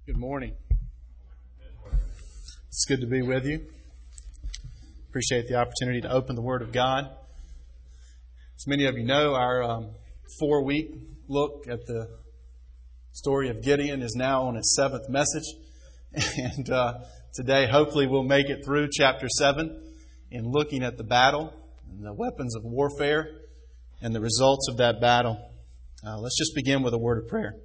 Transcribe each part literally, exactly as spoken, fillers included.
Good morning. It's good to be with you. Appreciate the opportunity to open the Word of God. As many of you know, our um, four-week look at the story of Gideon is now on its seventh message. And uh, today, hopefully, we'll make it through chapter seven in looking at the battle and the weapons of warfare and the results of that battle. Uh, let's just begin with a word of prayer.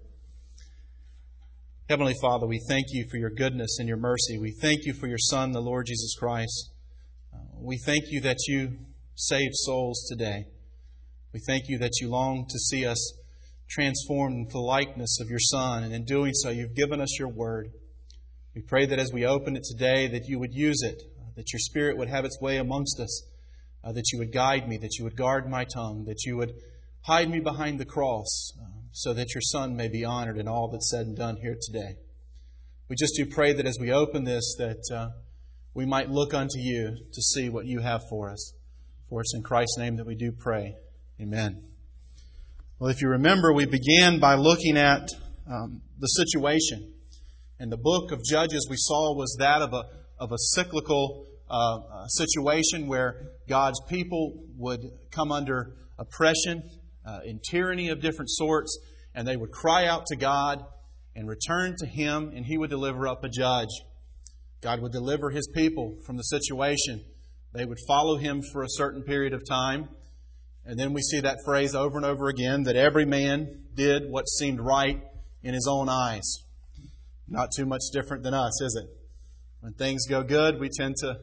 Heavenly Father, we thank you for your goodness and your mercy. We thank you for your Son, the Lord Jesus Christ. Uh, we thank you that you save souls today. We thank you that you long to see us transformed into the likeness of your Son, and in doing so, you've given us your word. We pray that as we open it today, that you would use it, uh, that your Spirit would have its way amongst us, uh, that you would guide me, that you would guard my tongue, that you would hide me behind the cross, uh, so that your Son may be honored in all that's said and done here today. We just do pray that as we open this, that uh, we might look unto you to see what you have for us. For it's in Christ's name that we do pray. Amen. Well, if you remember, we began by looking at um, the situation. And the book of Judges we saw was that of a, of a cyclical uh, situation where God's people would come under oppression, Uh, in tyranny of different sorts, and they would cry out to God and return to Him, and He would deliver up a judge. God would deliver His people from the situation. They would follow Him for a certain period of time, and then we see that phrase over and over again, that every man did what seemed right in his own eyes. Not too much different than us, is it? When things go good, we tend to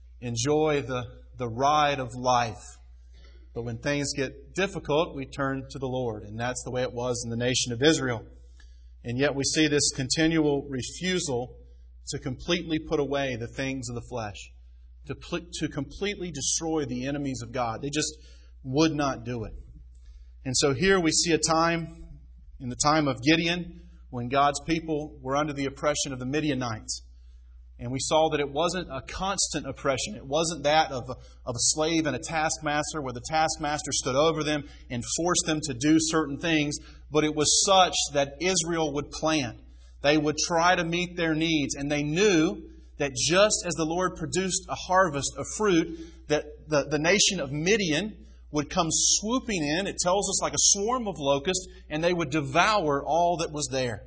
enjoy the, the ride of life. But when things get difficult, we turn to the Lord. And that's the way it was in the nation of Israel. And yet we see this continual refusal to completely put away the things of the flesh, to, pl- to completely destroy the enemies of God. They just would not do it. And so here we see a time, in the time of Gideon, when God's people were under the oppression of the Midianites. And we saw that it wasn't a constant oppression. It wasn't that of a, of a slave and a taskmaster where the taskmaster stood over them and forced them to do certain things. But it was such that Israel would plant. They would try to meet their needs. And they knew that just as the Lord produced a harvest of fruit, that the, the nation of Midian would come swooping in. It tells us like a swarm of locusts, and they would devour all that was there.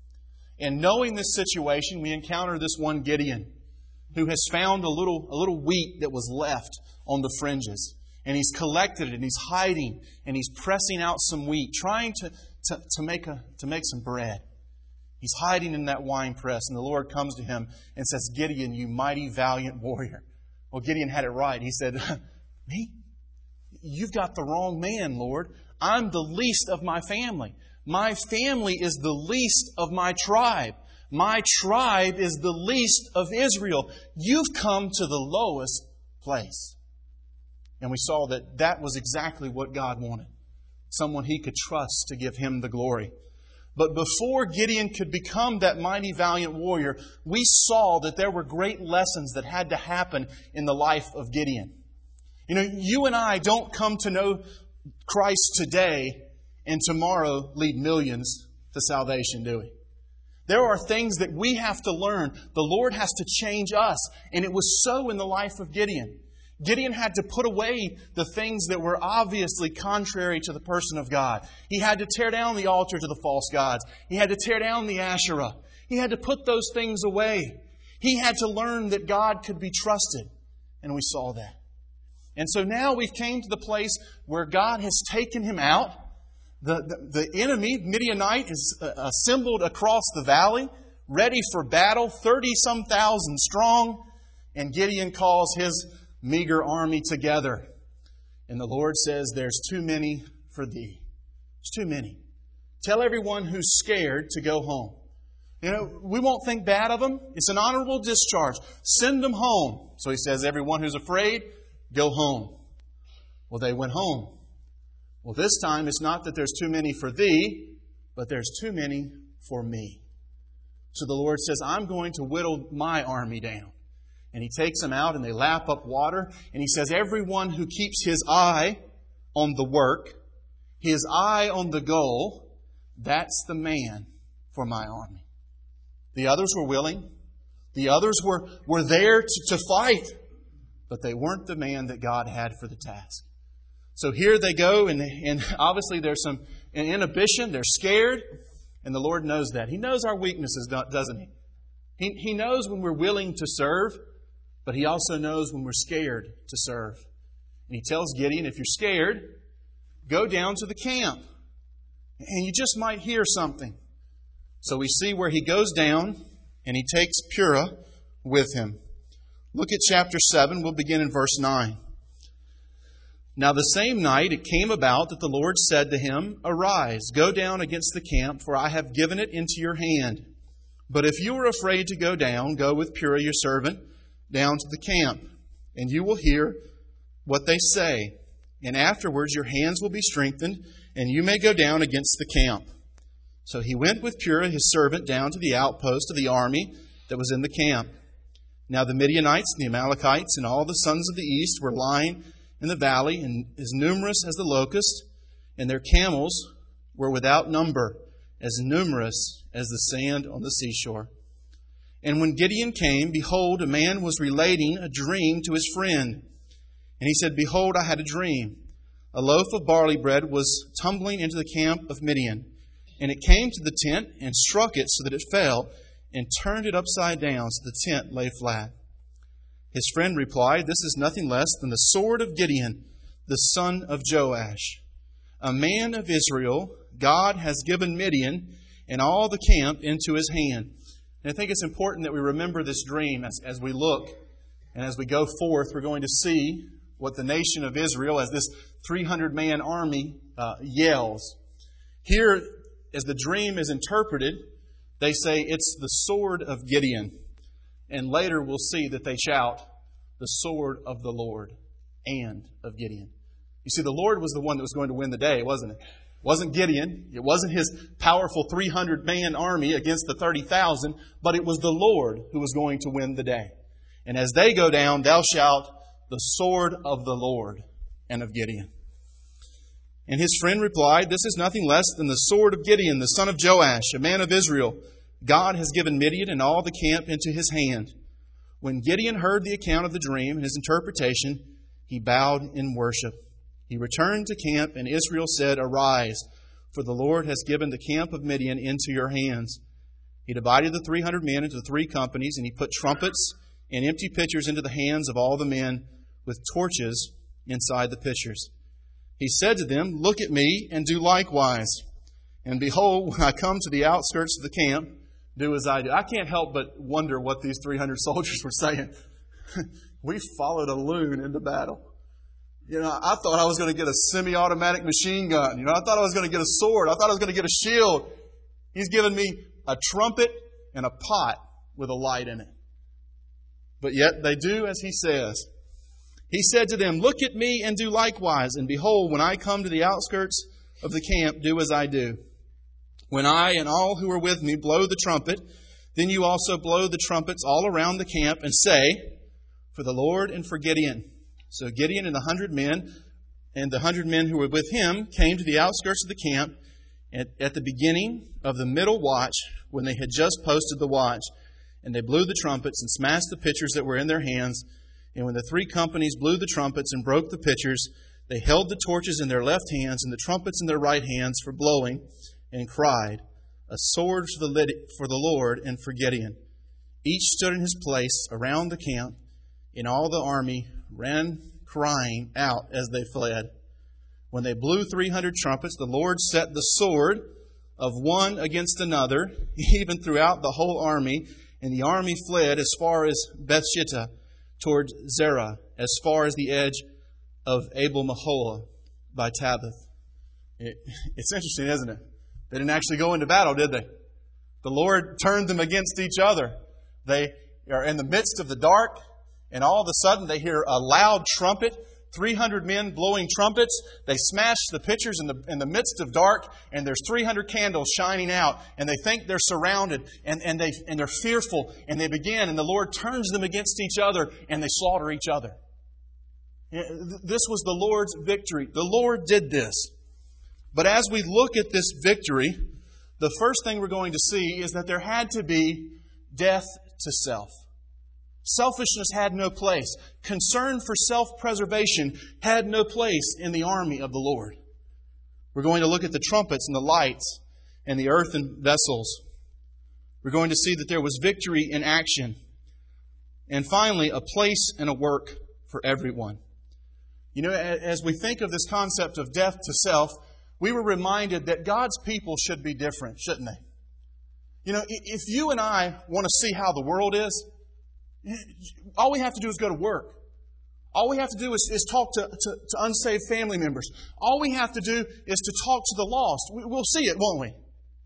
And knowing this situation, we encounter this one Gideon who has found a little, a little wheat that was left on the fringes. And he's collected it and he's hiding and he's pressing out some wheat, trying to, to, to, make, a, to make some bread. He's hiding in that wine press, and the Lord comes to him and says, "Gideon, you mighty valiant warrior." Well, Gideon had it right. He said, "Me? You've got the wrong man, Lord. I'm the least of my family. My family is the least of my tribe. My tribe is the least of Israel. You've come to the lowest place." And we saw that that was exactly what God wanted. Someone He could trust to give Him the glory. But before Gideon could become that mighty valiant warrior, we saw that there were great lessons that had to happen in the life of Gideon. You know, you and I don't come to know Christ today and tomorrow lead millions to salvation, do we? There are things that we have to learn. The Lord has to change us. And it was so in the life of Gideon. Gideon had to put away the things that were obviously contrary to the person of God. He had to tear down the altar to the false gods. He had to tear down the Asherah. He had to put those things away. He had to learn that God could be trusted. And we saw that. And so now we've came to the place where God has taken him out. The, the, the enemy, Midianite, is assembled across the valley, ready for battle, thirty-some thousand strong. And Gideon calls his meager army together. And the Lord says, "There's too many for thee." There's too many. Tell everyone who's scared to go home. You know, we won't think bad of them. It's an honorable discharge. Send them home. So he says, everyone who's afraid, go home. Well, they went home. Well, this time it's not that there's too many for thee, but there's too many for me. So the Lord says, I'm going to whittle my army down. And He takes them out and they lap up water. And He says, everyone who keeps his eye on the work, his eye on the goal, that's the man for my army. The others were willing. The others were, were there to, to fight. But they weren't the man that God had for the task. So here they go, and, and obviously there's some inhibition. They're scared, and the Lord knows that. He knows our weaknesses, doesn't He? He, he knows when we're willing to serve, but He also knows when we're scared to serve. And He tells Gideon, if you're scared, go down to the camp, and you just might hear something. So we see where he goes down, and he takes Purah with him. Look at chapter seven. We'll begin in verse nine. Now the same night it came about that the Lord said to him, Arise, go down against the camp, for I have given it into your hand. But if you are afraid to go down, go with Purah your servant down to the camp, and you will hear what they say. And afterwards your hands will be strengthened, and you may go down against the camp. So he went with Purah his servant down to the outpost of the army that was in the camp. Now the Midianites and the Amalekites and all the sons of the east were lying in the valley, and as numerous as the locusts, and their camels were without number, as numerous as the sand on the seashore. And when Gideon came, behold, a man was relating a dream to his friend. And he said, Behold, I had a dream. A loaf of barley bread was tumbling into the camp of Midian. And it came to the tent and struck it so that it fell, and turned it upside down so the tent lay flat. His friend replied, This is nothing less than the sword of Gideon, the son of Joash. A man of Israel, God has given Midian and all the camp into his hand. And I think it's important that we remember this dream as, as we look and as we go forth. We're going to see what the nation of Israel, as this three hundred man army, uh, yells. Here, as the dream is interpreted, they say it's the sword of Gideon. And later we'll see that they shout, the sword of the Lord and of Gideon. You see, the Lord was the one that was going to win the day, wasn't it? It wasn't Gideon. It wasn't his powerful three hundred man army against the thirty thousand, but it was the Lord who was going to win the day. And as they go down, thou shalt the sword of the Lord and of Gideon. And his friend replied, This is nothing less than the sword of Gideon, the son of Joash, a man of Israel. God has given Midian and all the camp into his hand. When Gideon heard the account of the dream and his interpretation, he bowed in worship. He returned to camp, and Israel said, Arise, for the Lord has given the camp of Midian into your hands. He divided the three hundred men into three companies, and he put trumpets and empty pitchers into the hands of all the men with torches inside the pitchers. He said to them, Look at me and do likewise. And behold, when I come to the outskirts of the camp, do as I do. I can't help but wonder what these three hundred soldiers were saying. We followed a loon into battle. You know, I thought I was going to get a semi-automatic machine gun. You know, I thought I was going to get a sword. I thought I was going to get a shield. He's given me a trumpet and a pot with a light in it. But yet they do as he says. He said to them, Look at me and do likewise. And behold, when I come to the outskirts of the camp, do as I do. When I and all who are with me blow the trumpet, then you also blow the trumpets all around the camp and say, For the Lord and for Gideon. So Gideon and the hundred men and the hundred men who were with him came to the outskirts of the camp at, at the beginning of the middle watch, when they had just posted the watch. And they blew the trumpets and smashed the pitchers that were in their hands. And when the three companies blew the trumpets and broke the pitchers, they held the torches in their left hands and the trumpets in their right hands for blowing, and cried, A sword for the, for the Lord and for Gideon. Each stood in his place around the camp, and all the army ran crying out as they fled. When they blew three hundred trumpets, the Lord set the sword of one against another, even throughout the whole army, and the army fled as far as Bethshittah, toward Zerah, as far as the edge of Abel Maholah by Tabbath. It, it's interesting, isn't it? They didn't actually go into battle, did they? The Lord turned them against each other. They are in the midst of the dark, and all of a sudden they hear a loud trumpet, three hundred men blowing trumpets. They smash the pitchers in the in the midst of dark, and there's three hundred candles shining out, and they think they're surrounded, and, and, they, and they're fearful, and they begin, and the Lord turns them against each other, and they slaughter each other. This was the Lord's victory. The Lord did this. But as we look at this victory, the first thing we're going to see is that there had to be death to self. Selfishness had no place. Concern for self-preservation had no place in the army of the Lord. We're going to look at the trumpets and the lights and the earthen vessels. We're going to see that there was victory in action. And finally, a place and a work for everyone. You know, as we think of this concept of death to self, we were reminded that God's people should be different, shouldn't they? You know, if you and I want to see how the world is, all we have to do is go to work. All we have to do is, is talk to, to, to unsaved family members. All we have to do is to talk to the lost. We, we'll see it, won't we?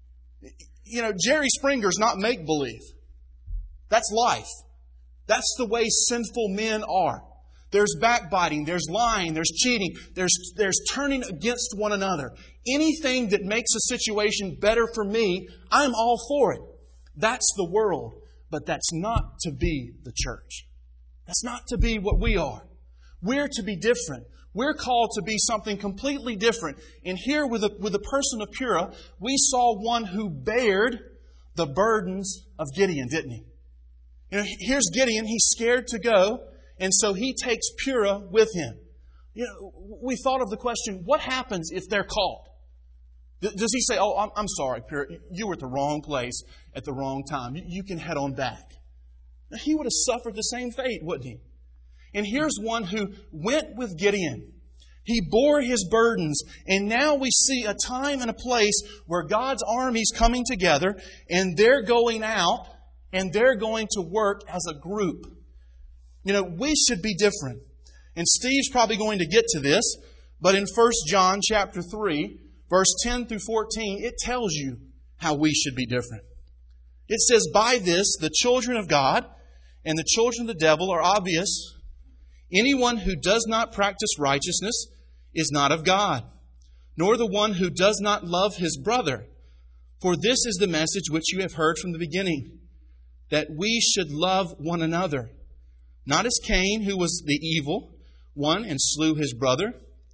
You know, Jerry Springer's not make-believe. That's life. That's the way sinful men are. There's backbiting, there's lying, there's cheating, there's, there's turning against one another. Anything that makes a situation better for me, I'm all for it. That's the world. But that's not to be the church. That's not to be what we are. We're to be different. We're called to be something completely different. And here with the, with the person of Purah, we saw one who bared the burdens of Gideon, didn't he? You know, here's Gideon. He's scared to go. And so he takes Purah with him. You know, we thought of the question, what happens if they're called? Does he say, oh, I'm, I'm sorry, Purah, you were at the wrong place at the wrong time. You, you can head on back. Now, he would have suffered the same fate, wouldn't he? And here's one who went with Gideon. He bore his burdens. And now we see a time and a place where God's army's coming together and they're going out and they're going to work as a group. You know, we should be different. And Steve's probably going to get to this, but in First John chapter three, verse ten through fourteen, it tells you how we should be different. It says, by this, the children of God and the children of the devil are obvious. Anyone who does not practice righteousness is not of God, nor the one who does not love his brother. For this is the message which you have heard from the beginning, that we should love one another. Not as Cain, who was the evil one and slew his brother.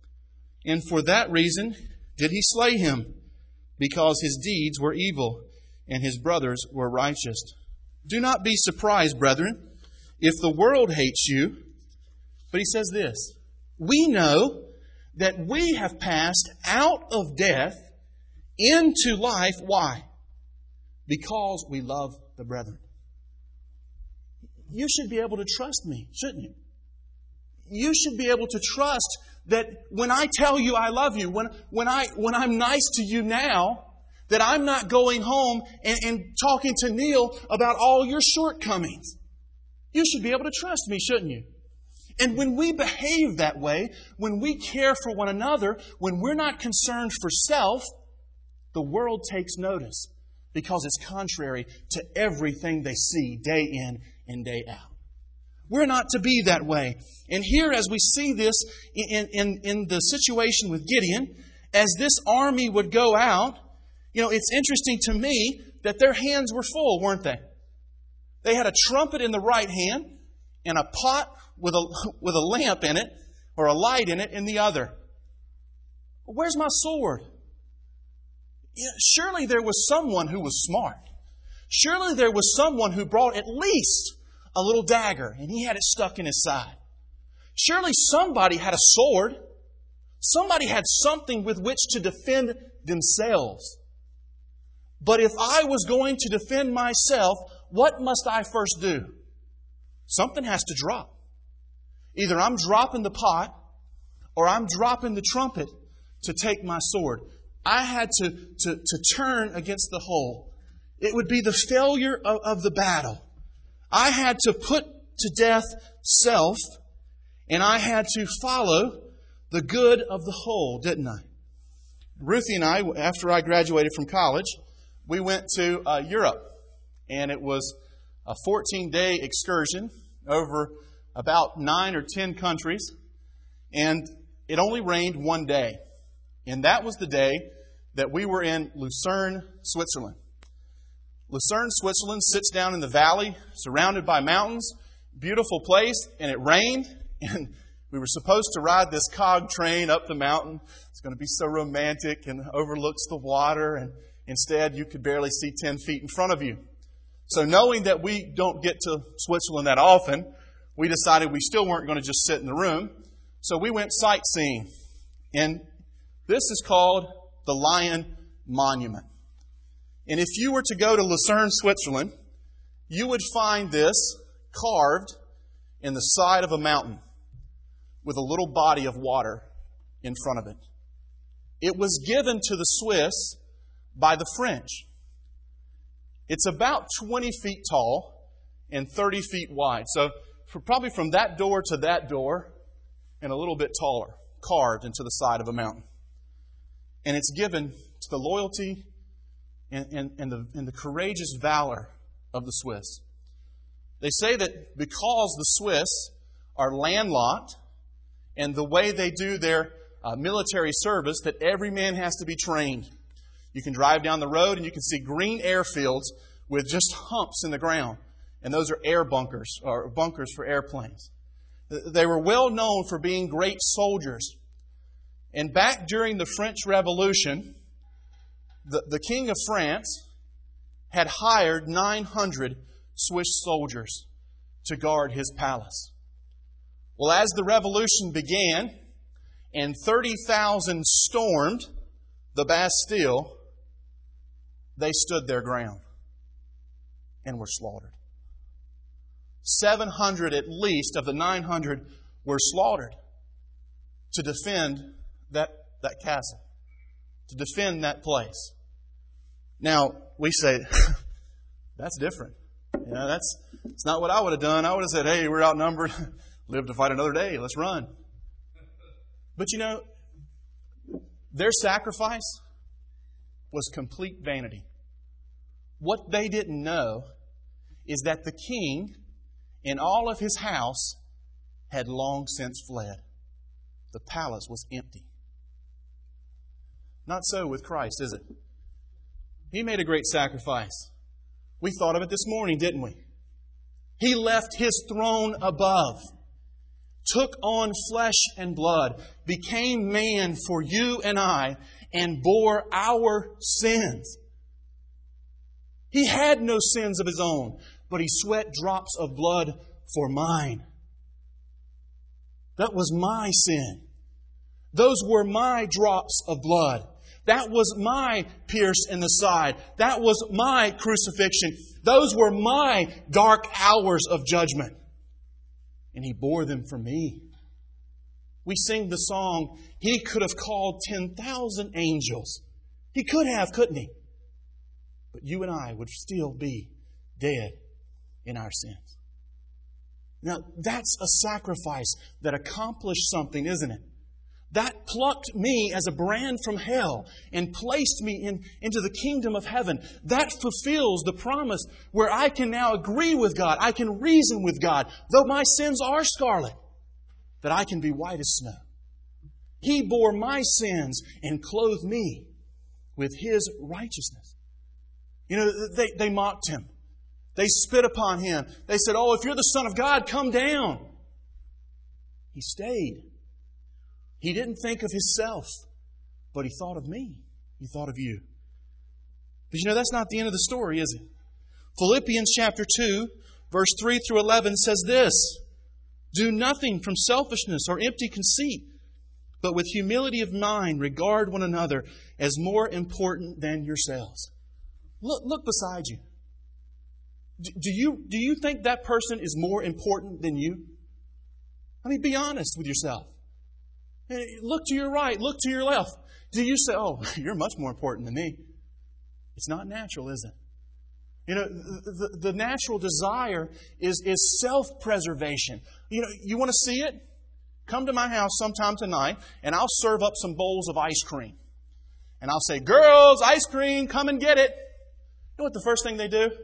And for that reason did he slay him, because his deeds were evil and his brothers were righteous. Do not be surprised, brethren, if the world hates you. But he says this, we know that we have passed out of death into life. Why? Because we love the brethren. You should be able to trust me, shouldn't you? You should be able to trust that when I tell you I love you, when, when, I, when I'm nice to you now, that I'm not going home and, and talking to Neil about all your shortcomings. You should be able to trust me, shouldn't you? And when we behave that way, when we care for one another, when we're not concerned for self, the world takes notice because it's contrary to everything they see day in and day out. We're not to be that way. And here, as we see this in, in, in the situation with Gideon, as this army would go out, you know, it's interesting to me that their hands were full, weren't they? They had a trumpet in the right hand and a pot with a, with a lamp in it or a light in it in the other. Where's my sword? Yeah, surely there was someone who was smart. Surely there was someone who brought at least a little dagger and he had it stuck in his side. Surely somebody had a sword. Somebody had something with which to defend themselves. But if I was going to defend myself, what must I first do? Something has to drop. Either I'm dropping the pot or I'm dropping the trumpet to take my sword. I had to, to, to turn against the whole. It would be the failure of, of the battle. I had to put to death self, and I had to follow the good of the whole, didn't I? Ruthie and I, after I graduated from college, we went to uh, Europe, and it was a fourteen-day excursion over about nine or ten countries, and it only rained one day, and that was the day that we were in Lucerne, Switzerland. Lucerne, Switzerland sits down in the valley, surrounded by mountains, beautiful place, and it rained, and we were supposed to ride this cog train up the mountain. It's going to be so romantic and overlooks the water, and instead you could barely see ten feet in front of you. So knowing that we don't get to Switzerland that often, we decided we still weren't going to just sit in the room. So we went sightseeing. And this is called the Lion Monument. And if you were to go to Lucerne, Switzerland, you would find this carved in the side of a mountain with a little body of water in front of it. It was given to the Swiss by the French. It's about twenty feet tall and thirty feet wide. So for probably from that door to that door and a little bit taller, carved into the side of a mountain. And it's given to the loyalty and, and, and, the, and the courageous valor of the Swiss. They say that because the Swiss are landlocked and the way they do their uh, military service, that every man has to be trained. You can drive down the road and you can see green airfields with just humps in the ground. And those are air bunkers, or bunkers for airplanes. They were well known for being great soldiers. And back during the French Revolution, the, the King of France had hired nine hundred Swiss soldiers to guard his palace. Well, as the revolution began and thirty thousand stormed the Bastille, they stood their ground and were slaughtered. seven hundred at least of the nine hundred were slaughtered to defend that, that castle, to defend that place. Now, we say, that's different. You know, that's it's not what I would have done. I would have said, hey, we're outnumbered. Live to fight another day. Let's run. But you know, their sacrifice was complete vanity. What they didn't know is that the king and all of his house had long since fled. The palace was empty. Not so with Christ, is it? He made a great sacrifice. We thought of it this morning, didn't we? He left His throne above, took on flesh and blood, became man for you and I, and bore our sins. He had no sins of His own, but He sweat drops of blood for mine. That was my sin. Those were my drops of blood. That was my pierce in the side. That was my crucifixion. Those were my dark hours of judgment. And He bore them for me. We sing the song, He could have called ten thousand angels. He could have, couldn't He? But you and I would still be dead in our sins. Now, that's a sacrifice that accomplished something, isn't it? That plucked me as a brand from hell and placed me in, into the kingdom of heaven. That fulfills the promise where I can now agree with God. I can reason with God, though my sins are scarlet, that I can be white as snow. He bore my sins and clothed me with His righteousness. You know, they, they mocked Him. They spit upon Him. They said, oh, if you're the Son of God, come down. He stayed. He didn't think of Himself, but He thought of me. He thought of you. But you know, that's not the end of the story, is it? Philippians chapter two, verse three through eleven says this, do nothing from selfishness or empty conceit, but with humility of mind regard one another as more important than yourselves. Look, look beside you. Do you, do you think that person is more important than you? I mean, be honest with yourself. Look to your right, look to your left. Do you say, oh, you're much more important than me? It's not natural, is it? You know, the, the, the natural desire is, is self-preservation. You know, you want to see it? Come to my house sometime tonight, and I'll serve up some bowls of ice cream. And I'll say, girls, ice cream, come and get it. You know what the first thing they do?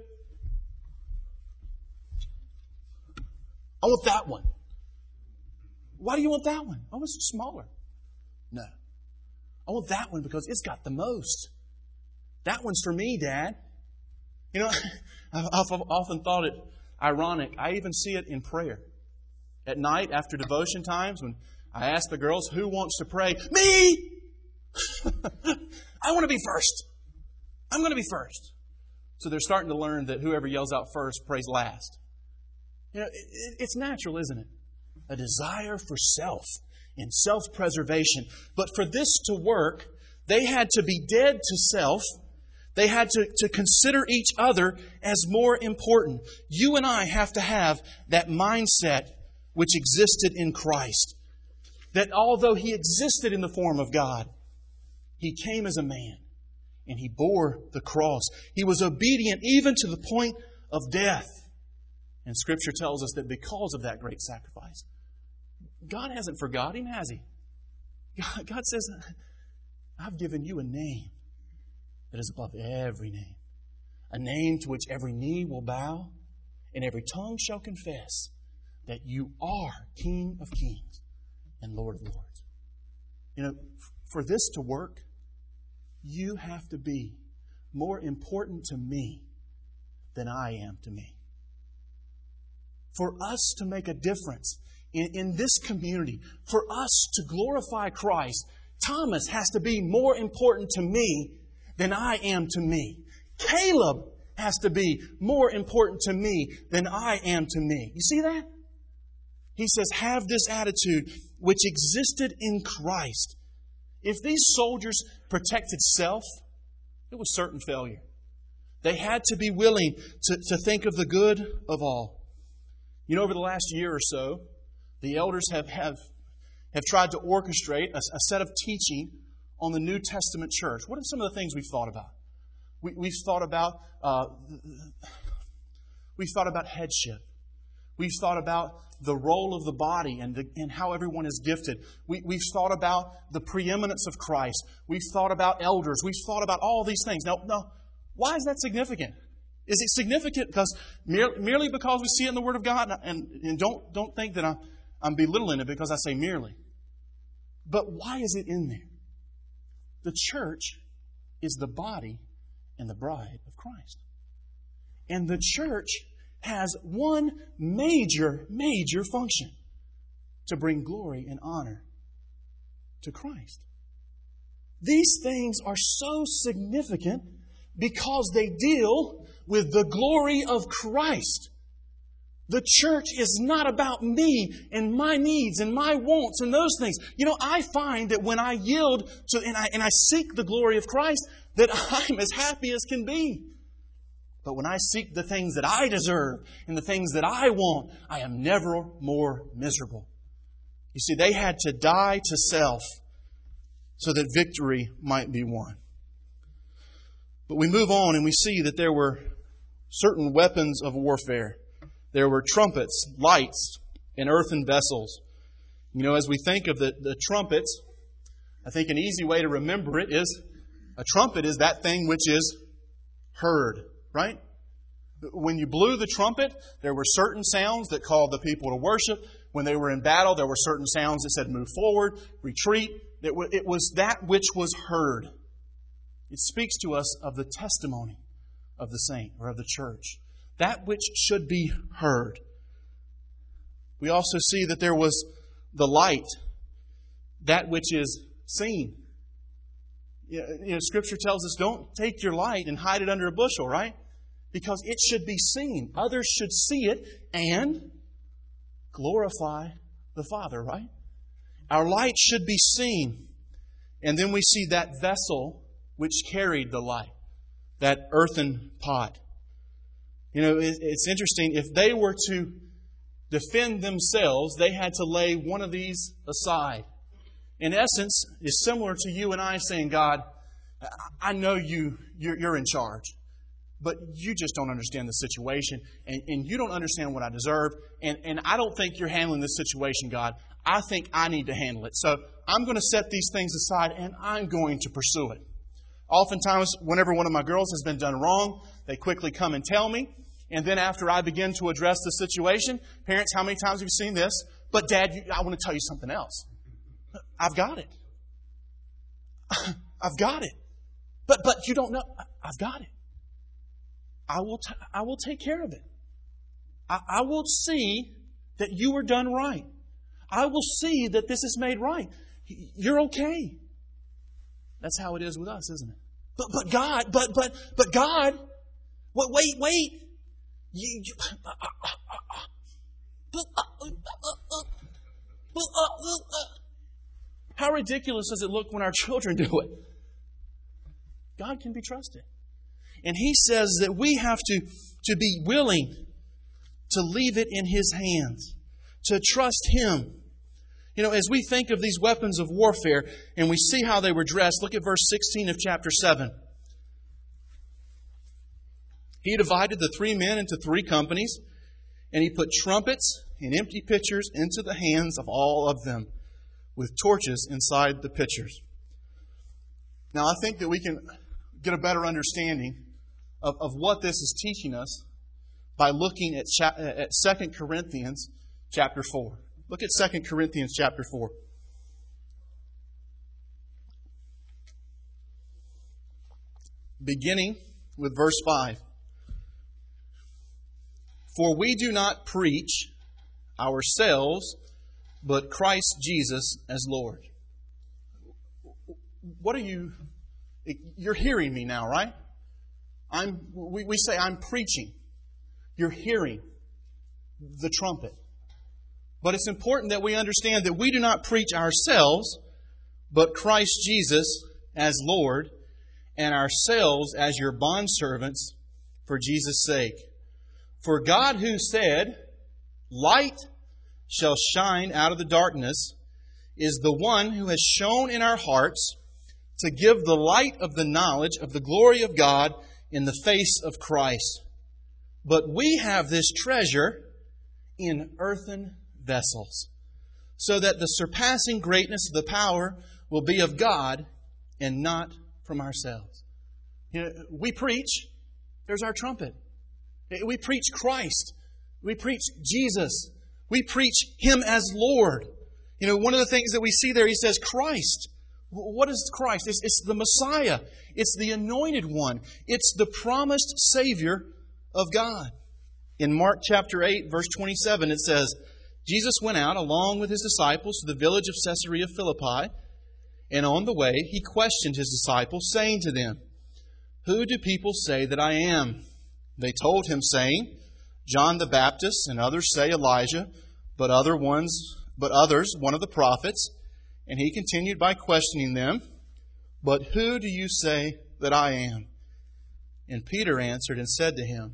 I want that one. Why do you want that one? Oh, it's smaller. No. I want that one because it's got the most. That one's for me, Dad. You know, I've often thought it ironic. I even see it in prayer. At night, after devotion times, when I ask the girls, who wants to pray? Me! I want to be first. I'm going to be first. So they're starting to learn that whoever yells out first prays last. You know, it, it's natural, isn't it? A desire for self and self-preservation. But for this to work, they had to be dead to self. They had to, to consider each other as more important. You and I have to have that mindset which existed in Christ. That although He existed in the form of God, He came as a man and He bore the cross. He was obedient even to the point of death. And Scripture tells us that because of that great sacrifice, God hasn't forgotten Him, has He? God, God says, I've given you a name that is above every name. A name to which every knee will bow and every tongue shall confess that you are King of kings and Lord of lords. You know, for this to work, you have to be more important to me than I am to me. For us to make a difference in, in this community, for us to glorify Christ, Thomas has to be more important to me than I am to me. Caleb has to be more important to me than I am to me. You see that? He says, have this attitude which existed in Christ. If these soldiers protected self, it was certain failure. They had to be willing to, to think of the good of all. You know, over the last year or so, the elders have, have, have tried to orchestrate a, a set of teaching on the New Testament church. What are some of the things we've thought about? We, we've thought about uh, we've thought about headship. We've thought about the role of the body and, the, and how everyone is gifted. We, we've thought about the preeminence of Christ. We've thought about elders. We've thought about all these things. Now, now why is that significant? Is it significant because merely, merely because we see it in the Word of God? And, and don't, don't think that I'm, I'm belittling it because I say merely. But why is it in there? The church is the body and the bride of Christ. And the church has one major, major function: to bring glory and honor to Christ. These things are so significant because they deal with the glory of Christ. The church is not about me and my needs and my wants and those things. You know, I find that when I yield to and I, and I seek the glory of Christ, that I'm as happy as can be. But when I seek the things that I deserve and the things that I want, I am never more miserable. You see, they had to die to self so that victory might be won. But we move on and we see that there were certain weapons of warfare. There were trumpets, lights, and earthen vessels. You know, as we think of the, the trumpets, I think an easy way to remember it is a trumpet is that thing which is heard, right? When you blew the trumpet, there were certain sounds that called the people to worship. When they were in battle, there were certain sounds that said move forward, retreat. It was that which was heard. It speaks to us of the testimony of the saint or of the church. That which should be heard. We also see that there was the light, that which is seen. You know, Scripture tells us don't take your light and hide it under a bushel, right? Because it should be seen. Others should see it and glorify the Father, right? Our light should be seen. And then we see that vessel which carried the light, that earthen pot. You know, it's interesting. If they were to defend themselves, they had to lay one of these aside. In essence, it's similar to you and I saying, God, I know you, you're, you're in charge, but you just don't understand the situation, and, and you don't understand what I deserve, and, and I don't think you're handling this situation, God. I think I need to handle it. So I'm going to set these things aside, and I'm going to pursue it. Oftentimes, whenever one of my girls has been done wrong, they quickly come and tell me. And then after I begin to address the situation, parents, how many times have you seen this? But Dad, you, I want to tell you something else. I've got it. I've got it. But but you don't know. I've got it. I will t- I will take care of it. I, I will see that you were done right. I will see that this is made right. You're okay. That's how it is with us, isn't it? But but God, but but but God, Wait, wait, wait. You, you, uh, uh, uh, uh, uh, How ridiculous does it look when our children do it? God can be trusted. And He says that we have to, to be willing to leave it in His hands, to trust Him. You know, as we think of these weapons of warfare and we see how they were dressed, look at verse sixteen of chapter seven. He divided the three men into three companies, and He put trumpets and empty pitchers into the hands of all of them, with torches inside the pitchers. Now, I think that we can get a better understanding of, of what this is teaching us by looking at, cha- at Second Corinthians chapter four. Look at Second Corinthians chapter four. Beginning with verse five. For we do not preach ourselves, but Christ Jesus as Lord. What are you... You're hearing me now, right? I'm. We, we say I'm preaching. You're hearing the trumpet. But it's important that we understand that we do not preach ourselves, but Christ Jesus as Lord, and ourselves as your bondservants for Jesus' sake. For God, who said, "Light shall shine out of the darkness," is the one who has shone in our hearts to give the light of the knowledge of the glory of God in the face of Christ. But we have this treasure in earthen vessels, so that the surpassing greatness of the power will be of God and not from ourselves. You know, we preach, there's our trumpet. We preach Christ. We preach Jesus. We preach Him as Lord. You know, one of the things that we see there, He says Christ. What is Christ? It's, it's the Messiah. It's the anointed one. It's the promised Savior of God. In Mark chapter eight, verse twenty-seven, it says, Jesus went out along with His disciples to the village of Caesarea Philippi, and on the way He questioned His disciples, saying to them, "Who do people say that I am?" They told Him, saying, "John the Baptist, and others say Elijah, but other ones, but others one of the prophets." And He continued by questioning them, "But who do you say that I am?" And Peter answered and said to Him,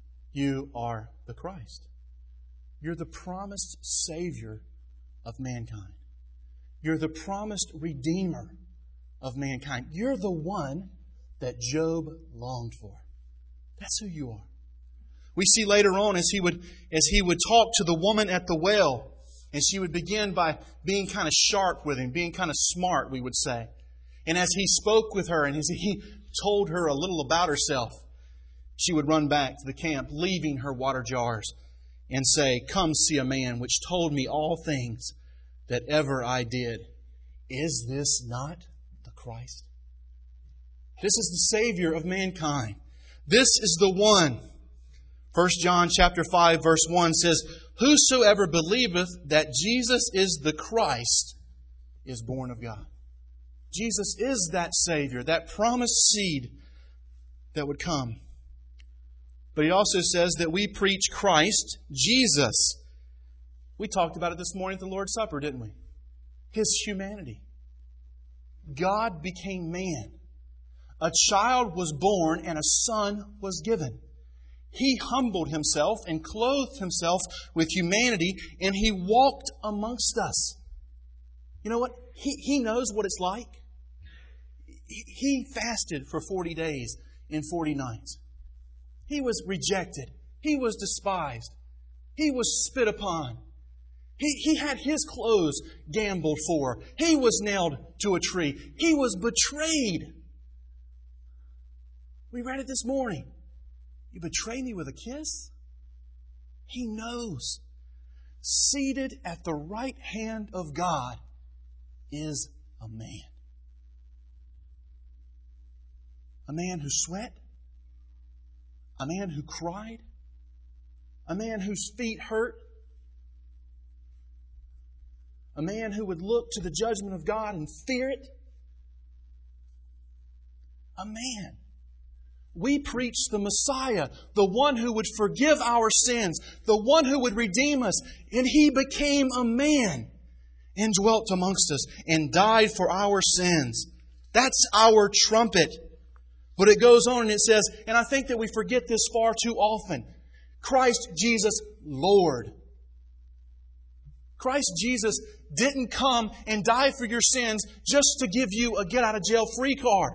"You are the Christ. You're the promised Savior of mankind. You're the promised Redeemer of mankind. You're the one that Job longed for." That's who you are. We see later on as he would as he would talk to the woman at the well, and she would begin by being kind of sharp with him, being kind of smart, we would say. And as he spoke with her and as he told her a little about herself, she would run back to the camp, leaving her water jars, and say, "Come see a man which told me all things that ever I did. Is this not the Christ?" This is the Savior of mankind. This is the one. First John chapter five, verse one says, "Whosoever believeth that Jesus is the Christ is born of God." Jesus is that Savior, that promised seed that would come. But He also says that we preach Christ, Jesus. We talked about it this morning at the Lord's Supper, didn't we? His humanity. God became man. A child was born and a son was given. He humbled Himself and clothed Himself with humanity, and He walked amongst us. You know what? He, he knows what it's like. He, he fasted for forty days and forty nights. He was rejected. He was despised. He was spit upon. He, he had His clothes gambled for. He was nailed to a tree. He was betrayed. We read it this morning. You betray me with a kiss? He knows. Seated at the right hand of God is a man. A man who sweat. A man who cried. A man whose feet hurt. A man who would look to the judgment of God and fear it. A man We preached the Messiah, the one who would forgive our sins, the one who would redeem us. And He became a man and dwelt amongst us and died for our sins. That's our trumpet. But it goes on and it says, and I think that we forget this far too often, Christ Jesus Lord. Christ Jesus didn't come and die for your sins just to give you a get-out-of-jail-free card.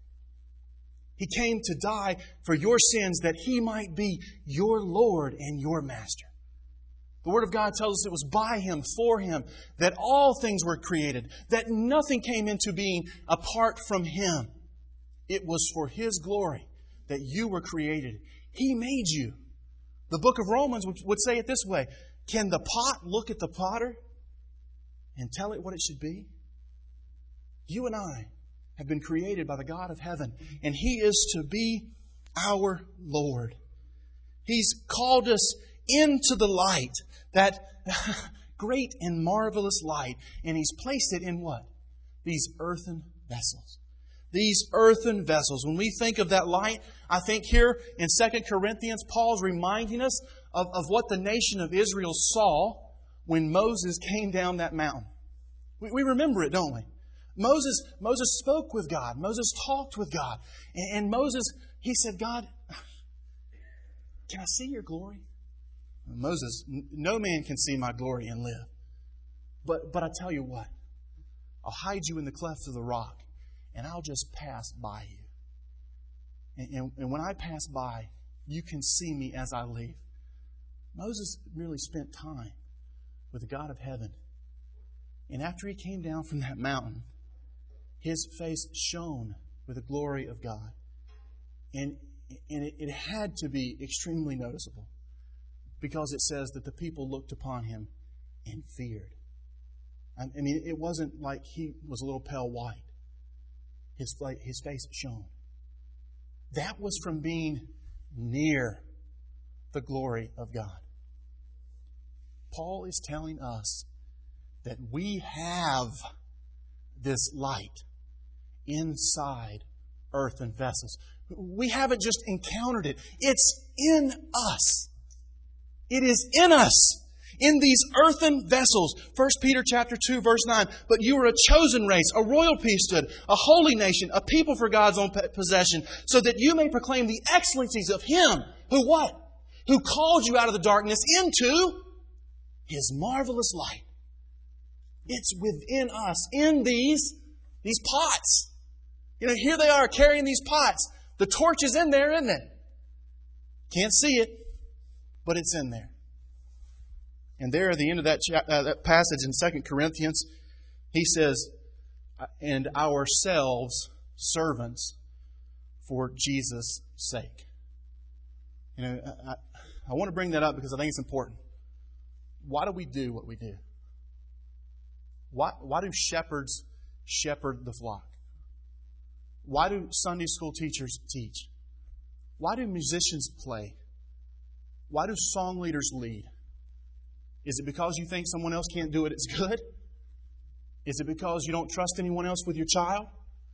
He came to die for your sins that He might be your Lord and your Master. The Word of God tells us it was by Him, for Him, that all things were created, that nothing came into being apart from Him. It was for His glory that you were created. He made you. The book of Romans would say it this way, can the pot look at the potter and tell it what it should be? You and I have been created by the God of heaven, and He is to be our Lord. He's called us into the light, that great and marvelous light, and He's placed it in what? These earthen vessels. These earthen vessels. When we think of that light, I think here in Second Corinthians, Paul's reminding us of, of what the nation of Israel saw when Moses came down that mountain. We, we remember it, don't we? Moses, Moses spoke with God. Moses talked with God. And, and Moses, he said, God, can I see your glory? Moses, no man can see my glory and live. But, but I tell you what, I'll hide you in the cleft of the rock, and I'll just pass by you. And, and, and when I pass by, you can see me as I leave. Moses really spent time with the God of heaven. And after he came down from that mountain, his face shone with the glory of God. And, and it, it had to be extremely noticeable, because it says that the people looked upon him and feared. I mean, it wasn't like he was a little pale white. His, his face shone. That was from being near the glory of God. Paul is telling us that we have this light inside earthen vessels. We haven't just encountered it. It's in us. It is in us. In these earthen vessels. First Peter chapter two, verse nine. But you are a chosen race, a royal priesthood, a holy nation, a people for God's own possession, so that you may proclaim the excellencies of Him who what? Who called you out of the darkness into His marvelous light. It's within us, in these, these pots. You know, here they are carrying these pots. The torch is in there, isn't it? Can't see it, but it's in there. And there at the end of that, chap- uh, that passage in Second Corinthians, he says, and ourselves servants for Jesus' sake. You know, I, I want to bring that up because I think it's important. Why do we do what we do? Why, why do shepherds shepherd the flock? Why do Sunday school teachers teach? Why do musicians play? Why do song leaders lead? Is it because you think someone else can't do it as good? Is it because you don't trust anyone else with your child?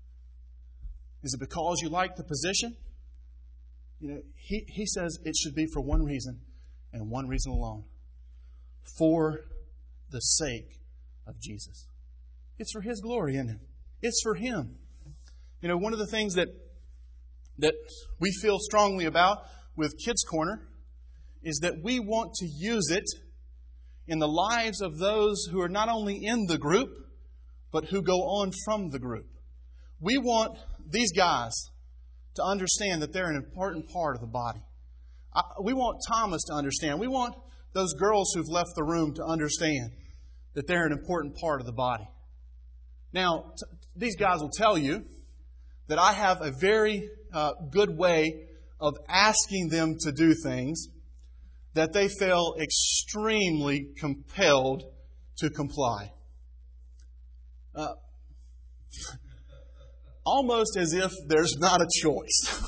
Is it because you like the position? You know, he, he says it should be for one reason and one reason alone. For the sake of Jesus. It's for His glory, isn't it? It's for Him. You know, one of the things that that we feel strongly about with Kids Corner is that we want to use it in the lives of those who are not only in the group, but who go on from the group. We want these guys to understand that they're an important part of the body. We want Thomas to understand. We want those girls who've left the room to understand that they're an important part of the body. Now, t- these guys will tell you that I have a very uh, good way of asking them to do things that they feel extremely compelled to comply. Uh, almost as if there's not a choice.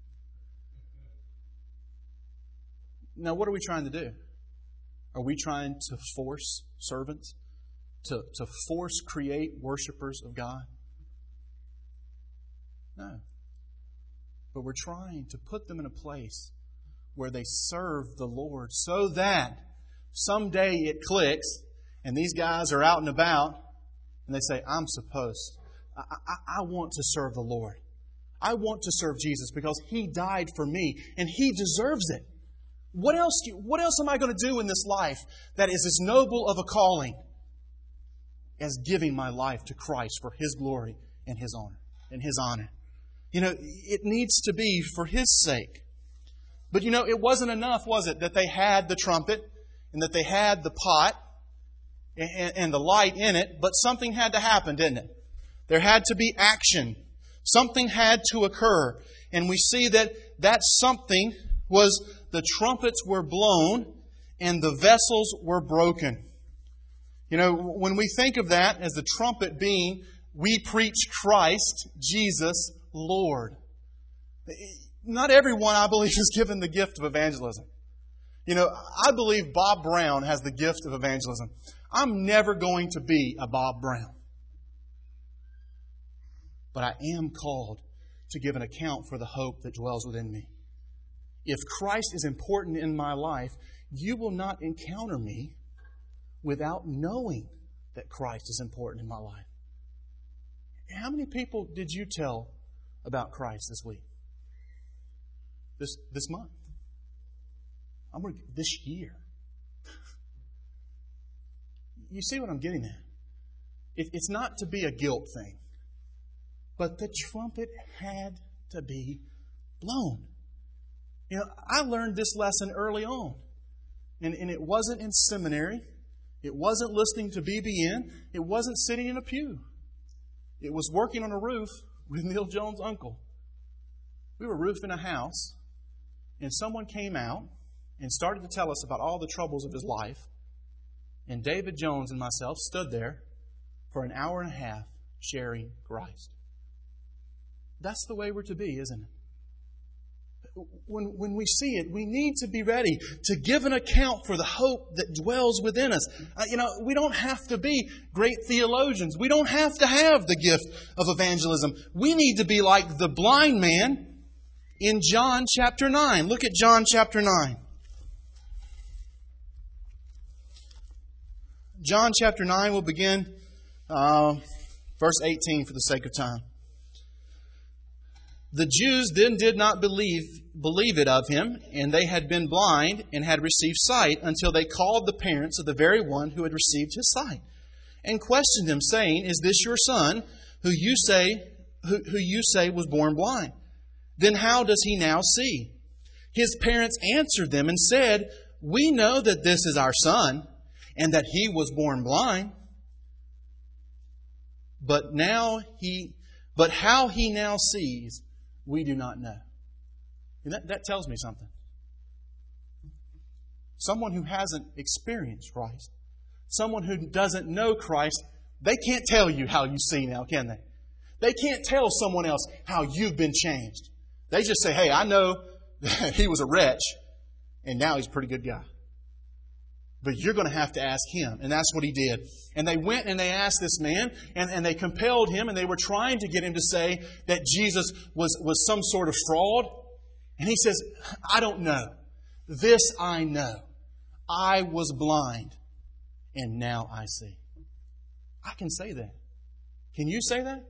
Now, what are we trying to do? Are we trying to force servants? To, to force create worshipers of God? No. but we're trying to put them in a place where they serve the Lord so that someday it clicks and these guys are out and about and they say, I'm supposed. I, I, I want to serve the Lord. I want to serve Jesus because He died for me and He deserves it. What else, what else am I going to do in this life that is as noble of a calling as giving my life to Christ for His glory and His honor and His honor? You know, it needs to be for His sake. But you know, it wasn't enough, was it, that they had the trumpet and that they had the pot and, and the light in it, but something had to happen, didn't it? There had to be action. Something had to occur. And we see that that something was the trumpets were blown and the vessels were broken. You know, when we think of that as the trumpet being, we preach Christ, Jesus, Lord. Not everyone, I believe, is given the gift of evangelism. You know, I believe Bob Brown has the gift of evangelism. I'm never going to be a Bob Brown. But I am called to give an account for the hope that dwells within me. If Christ is important in my life, you will not encounter me without knowing that Christ is important in my life. How many people did you tell about Christ this week? This this month? I'm gonna, this year. You see what I'm getting at? It, it's not to be a guilt thing. But the trumpet had to be blown. You know, I learned this lesson early on. And, and it wasn't in seminary. It wasn't listening to B B N. It wasn't sitting in a pew. It was working on a roof with Neil Jones' uncle. We were roofing a house, and someone came out and started to tell us about all the troubles of his life. And David Jones and myself stood there for an hour and a half sharing Christ. That's the way we're to be, isn't it? When, when we see it, we need to be ready to give an account for the hope that dwells within us. Uh, you know, we don't have to be great theologians. We don't have to have the gift of evangelism. We need to be like the blind man in John chapter nine. Look at John chapter nine. John chapter nine, we'll begin uh, verse eighteen for the sake of time. The Jews then did not believe believe it of him, and they had been blind and had received sight until they called the parents of the very one who had received his sight, and questioned him, saying, "Is this your son, who you say who, who you say was born blind? Then how does he now see?" His parents answered them and said, "We know that this is our son, and that he was born blind. But now he, but how he now sees, we do not know." And that, that tells me something. Someone who hasn't experienced Christ, someone who doesn't know Christ, they can't tell you how you see now, can they? They can't tell someone else how you've been changed. They just say, "Hey, I know that he was a wretch, and now he's a pretty good guy." But you're going to have to ask him. And that's what he did. And they went and they asked this man, and, and they compelled him, and they were trying to get him to say that Jesus was, was some sort of fraud. And he says, "I don't know. This I know. I was blind, and now I see." I can say that. Can you say that?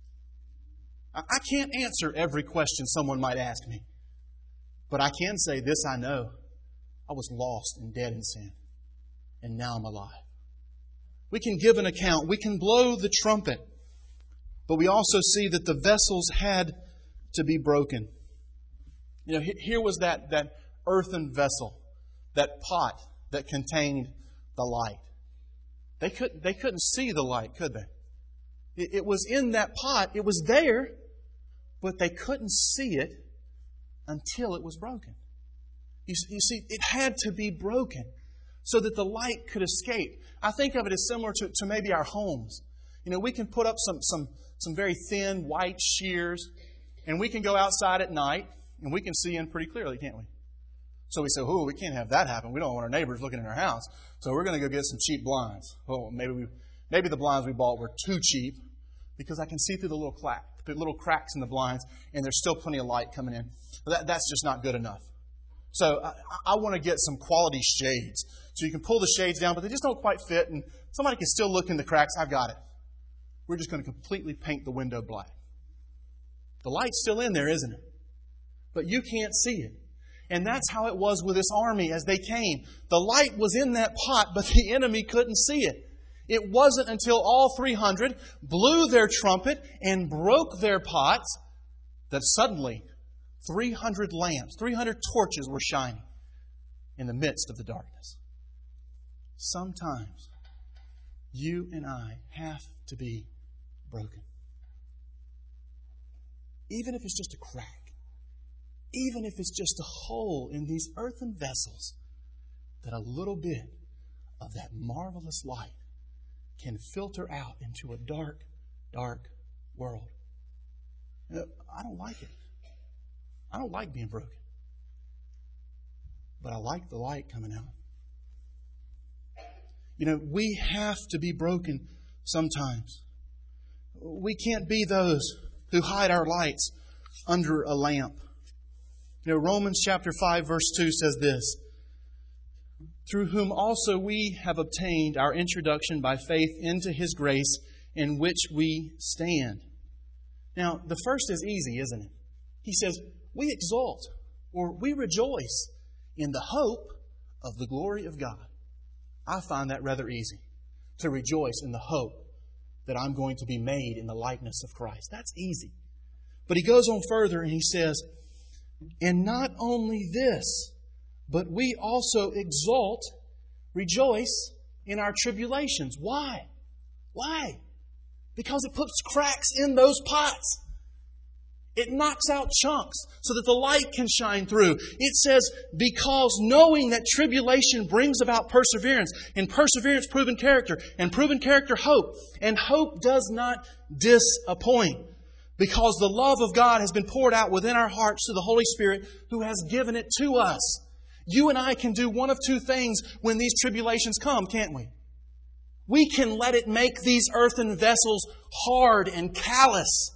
I can't answer every question someone might ask me. But I can say, this I know. I was lost and dead in sin, and now I'm alive. We can give an account. We can blow the trumpet. But we also see that the vessels had to be broken. You know, here was that, that earthen vessel, that pot that contained the light. They couldn't, they couldn't see the light, could they? It, it was in that pot. It was there, but they couldn't see it until it was broken. You, you see, it had to be broken so that the light could escape. I think of it as similar to, to maybe our homes. You know, we can put up some, some, some very thin white shears, and we can go outside at night, and we can see in pretty clearly, can't we? So we say, "Oh, we can't have that happen. We don't want our neighbors looking in our house. So we're going to go get some cheap blinds." Well, maybe we, maybe the blinds we bought were too cheap, because I can see through the little crack, the little cracks in the blinds, and there's still plenty of light coming in. That, that's just not good enough. So I, I want to get some quality shades. So you can pull the shades down, but they just don't quite fit, and somebody can still look in the cracks. I've got it. We're just going to completely paint the window black. The light's still in there, isn't it? But you can't see it. And that's how it was with this army as they came. The light was in that pot, but the enemy couldn't see it. It wasn't until all three hundred blew their trumpet and broke their pots that suddenly three hundred lamps, three hundred torches were shining in the midst of the darkness. Sometimes you and I have to be broken. Even if it's just a crack. Even if it's just a hole in these earthen vessels, that a little bit of that marvelous light can filter out into a dark, dark world. You know, I don't like it. I don't like being broken. But I like the light coming out. You know, we have to be broken sometimes. We can't be those who hide our lights under a lamp. You know, Romans chapter five verse two says this, through whom also we have obtained our introduction by faith into His grace in which we stand. Now, the first is easy, isn't it? He says, we exult or we rejoice in the hope of the glory of God. I find that rather easy, to rejoice in the hope that I'm going to be made in the likeness of Christ. That's easy. But he goes on further and he says, and not only this, but we also exult, rejoice in our tribulations. Why? Why? Because it puts cracks in those pots. It knocks out chunks so that the light can shine through. It says, because knowing that tribulation brings about perseverance, and perseverance proven character, and proven character hope, and hope does not disappoint. Because the love of God has been poured out within our hearts through the Holy Spirit who has given it to us. You and I can do one of two things when these tribulations come, can't we? We can let it make these earthen vessels hard and callous.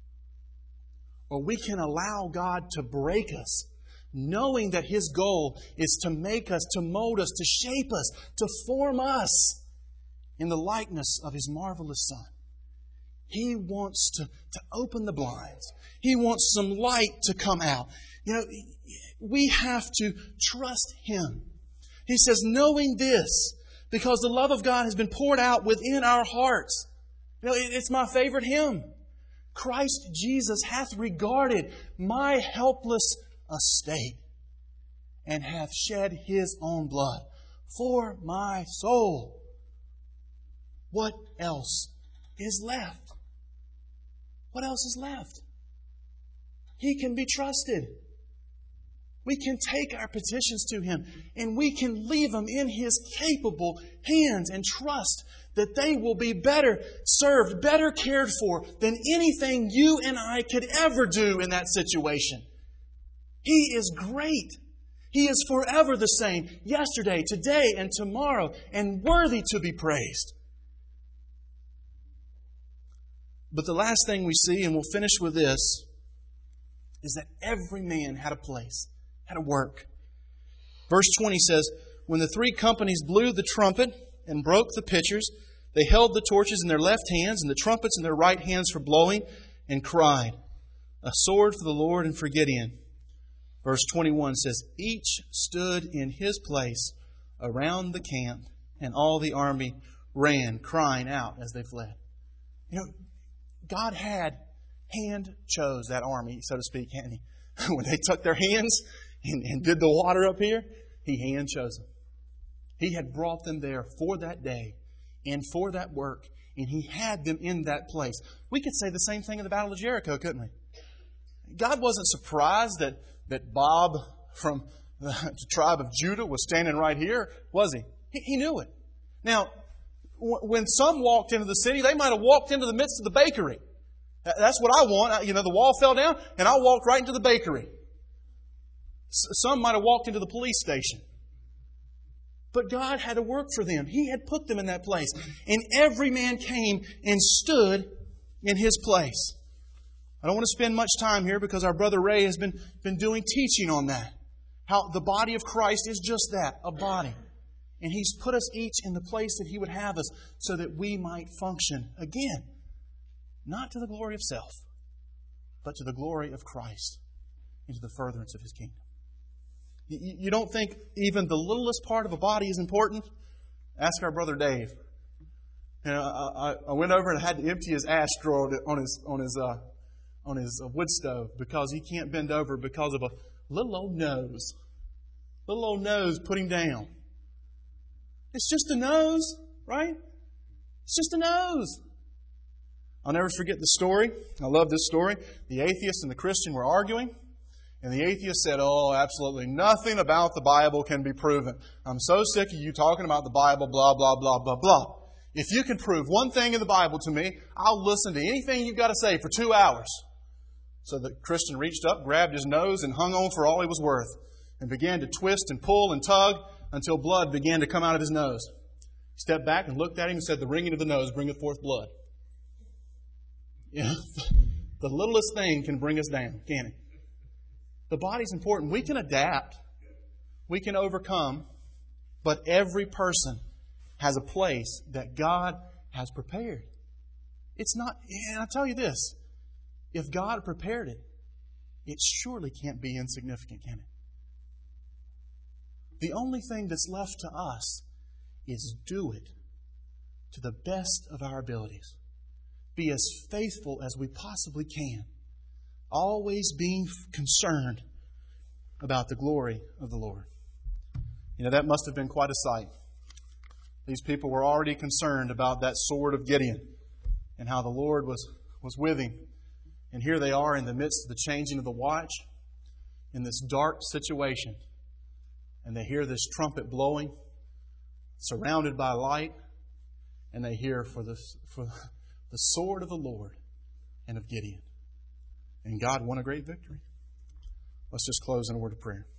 Or we can allow God to break us, knowing that His goal is to make us, to mold us, to shape us, to form us in the likeness of His marvelous Son. He wants to, to open the blinds. He wants some light to come out. You know, we have to trust Him. He says, knowing this, because the love of God has been poured out within our hearts. You know, it, it's my favorite hymn. Christ Jesus hath regarded my helpless estate and hath shed His own blood for my soul. What else is left? What else is left? He can be trusted. We can take our petitions to Him and we can leave them in His capable hands and trust that they will be better served, better cared for than anything you and I could ever do in that situation. He is great. He is forever the same, yesterday, today, and tomorrow, and worthy to be praised. But the last thing we see, and we'll finish with this, is that every man had a place, had a work. Verse twenty says, when the three companies blew the trumpet and broke the pitchers, they held the torches in their left hands and the trumpets in their right hands for blowing, and cried, a sword for the Lord and for Gideon. Verse twenty-one says, each stood in his place around the camp, and all the army ran, crying out as they fled. You know, God had hand chose that army, so to speak, hadn't He? When they took their hands and, and did the water up here, He hand chose them. He had brought them there for that day and for that work, and He had them in that place. We could say the same thing in the Battle of Jericho, couldn't we? God wasn't surprised that, that Bob from the tribe of Judah was standing right here, was He? He, he knew it. Now, when some walked into the city, they might have walked into the midst of the bakery. That's what I want. You know, the wall fell down and I walked right into the bakery. Some might have walked into the police station. But God had to work for them. He had put them in that place. And every man came and stood in His place. I don't want to spend much time here because our brother Ray has been, been doing teaching on that. How the body of Christ is just that, a body. And He's put us each in the place that He would have us so that we might function again. Not to the glory of self, but to the glory of Christ and to the furtherance of His kingdom. You, you don't think even the littlest part of a body is important? Ask our brother Dave. You know, I, I went over and had to empty his ash drawer on his on his uh, on his wood stove because he can't bend over because of a little old nose. Little old nose put him down. It's just a nose, right? It's just a nose. I'll never forget the story. I love this story. The atheist and the Christian were arguing. And the atheist said, oh, absolutely nothing about the Bible can be proven. I'm so sick of you talking about the Bible, blah, blah, blah, blah, blah. If you can prove one thing in the Bible to me, I'll listen to anything you've got to say for two hours. So the Christian reached up, grabbed his nose, and hung on for all he was worth, and began to twist and pull and tug until blood began to come out of his nose. He stepped back and looked at him and said, the ringing of the nose bringeth forth blood. You know, the littlest thing can bring us down, can't it? The body's important. We can adapt. We can overcome. But every person has a place that God has prepared. It's not, and I'll tell you this, if God prepared it, it surely can't be insignificant, can it? The only thing that's left to us is do it to the best of our abilities. Be as faithful as we possibly can. Always being concerned about the glory of the Lord. You know, that must have been quite a sight. These people were already concerned about that sword of Gideon and how the Lord was, was with him. And here they are in the midst of the changing of the watch, in this dark situation. And they hear this trumpet blowing, surrounded by light, and they hear for the, for the sword of the Lord and of Gideon. And God won a great victory. Let's just close in a word of prayer.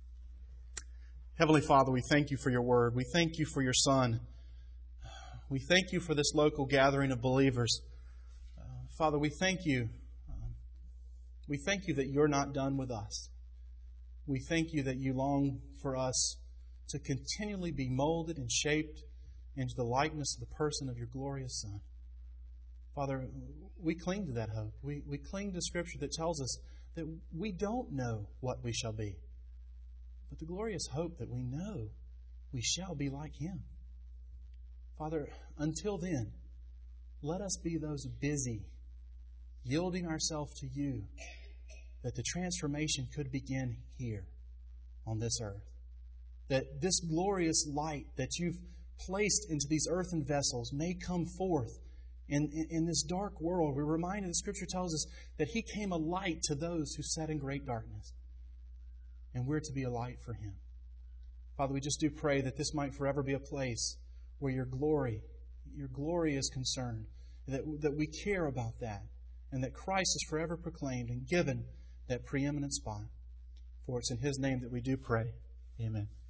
Heavenly Father, we thank You for Your word. We thank You for Your Son. We thank You for this local gathering of believers. Uh, Father, we thank You. Um, we thank You that You're not done with us. We thank You that You long for us to continually be molded and shaped into the likeness of the person of Your glorious Son. Father, we cling to that hope. We, we cling to Scripture that tells us that we don't know what we shall be. But the glorious hope that we know we shall be like Him. Father, until then, let us be those busy, yielding ourselves to You, that the transformation could begin here on this earth. That this glorious light that You've placed into these earthen vessels may come forth In, in, in this dark world. We're reminded, the Scripture tells us that He came a light to those who sat in great darkness. And we're to be a light for Him. Father, we just do pray that this might forever be a place where Your glory, Your glory is concerned, that, that we care about that, and that Christ is forever proclaimed and given that preeminent spot. For it's in His name that we do pray. Amen.